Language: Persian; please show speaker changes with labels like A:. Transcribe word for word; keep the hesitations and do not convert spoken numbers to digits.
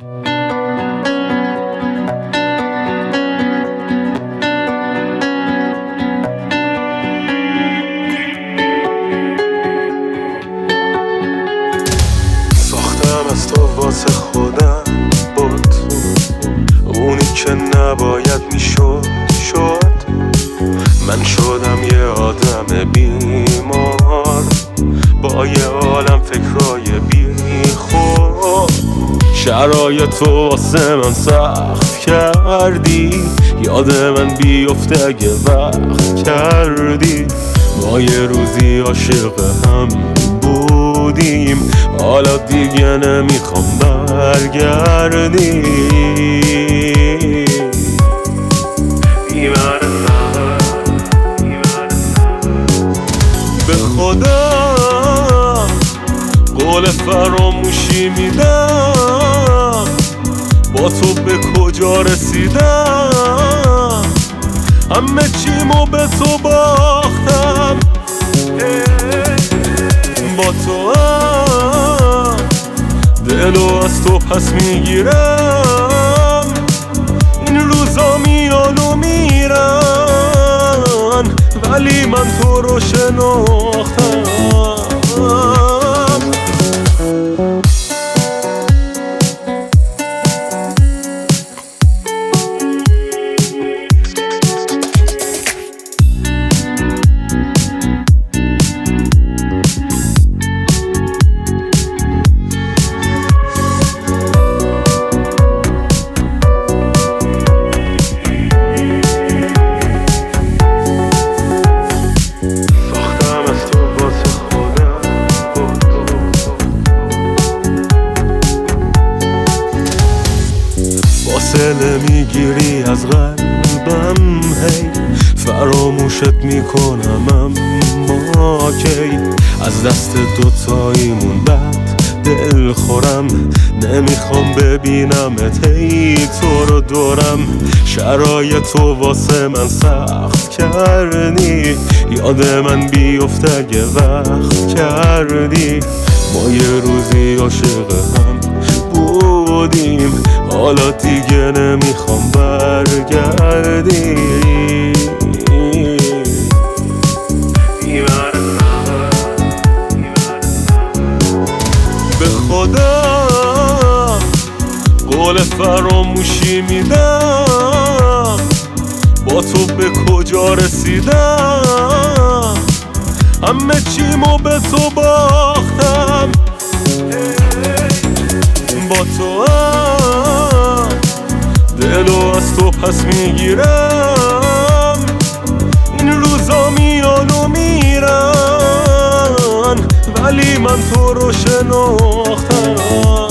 A: ساختم از تو واسه خودم بود، اونی که نباید میشد شد. من شدم یه آدم بیمار با یه عالم فکرای بی خود. شرایط تو واسه من سخت کردی، یاد من بیفته اگه وقت کردی. ما یه روزی عاشق هم بودیم، حالا دیگه نمیخوام برگردی. به خدا قول فراموشی میدم، با تو به کجا رسیدم. همه چیمو به تو باختم، با تو هم دلو از تو پس میگیرم. این روزا میان و میرن، ولی من تو رو شناختم. فاصله میگیری از قلبم، هی فراموشت میکنم اما کی. از دست دوتاییمون بد دل خورم، نمیخوام ببینمت هی تو رو دورم. شرایط تو واسه من سخت کردی، یاد من بیفته اگه وقت کردی. ما یه روزی عاشق هم بودیم، حالا دیگه نمیخوام برگردی. به خدا قول فراموشی میدم، با تو به کجا رسیدم. همه چیمو به تو باختم، با تو هم دلو از تو پس میگیرم. این روزا میان و میرن، ولی من تو رو شناختم.